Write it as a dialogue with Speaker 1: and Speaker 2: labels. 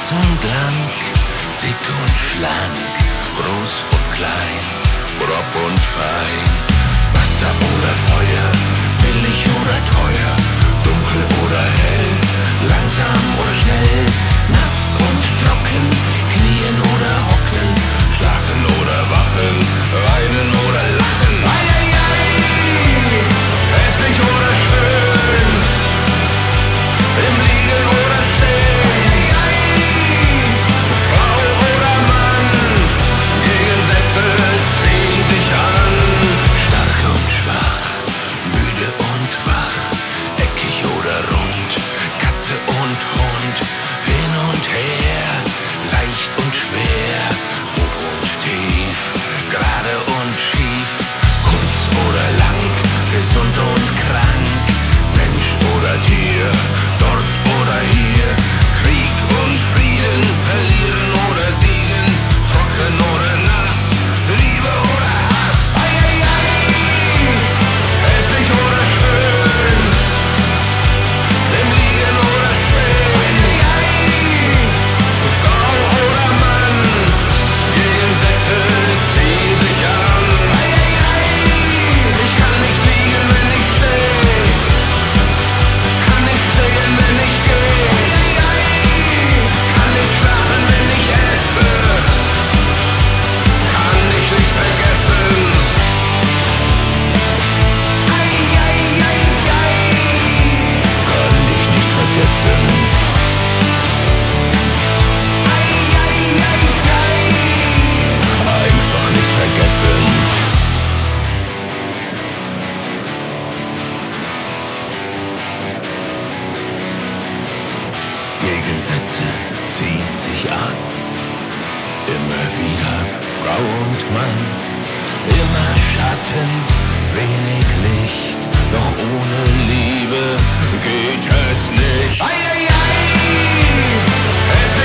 Speaker 1: Kurz und lang, dick und schlank, groß und klein, grob und fein. Wasser oder Feuer, billig oder teuer, dunkel oder hell, langsam oder schnell, nass und trocken, knien oder hocken, schlafen oder wachen, weinen oder lachen. Ei, ei, ei, hässlich oder schön, im Liegen oder Stehen, ei, ei, Frau oder Mann, Gegensätze ziehen sich an. Stark und schwach, müde und wach, eckig oder rund, Katze und Hund, hin und her, leicht und schwer, hoch und tief, gerade und schief, kurz oder lang, gesund und krank, Mensch oder Tier, dort oder hier, Krieg und Frieden, verlieren oder siegen, trocken oder nass, Liebe oder Hass. Ei, ei, ei, hässlich oder schön, im Liegen oder Stehen, ei, ei, Frau oder Mann, Gegensätze ziehen sich an. Ei, ei, ei, ich kann nicht liegen, wenn ich steh, kann nicht stehen, wenn ich geh, ei, ei, ei, kann nicht schlafen, wenn ich esse, kann dich nicht vergessen. Ei, ei, ei, ei, kann dich nicht vergessen. Ei, ei, ei, ei, einfach nicht vergessen. Gegensätze ziehen sich an. Immer wieder Frau und Mann, immer Schatten, wenig Licht, doch ohne Liebe geht es nicht. Ei, ei, ei, es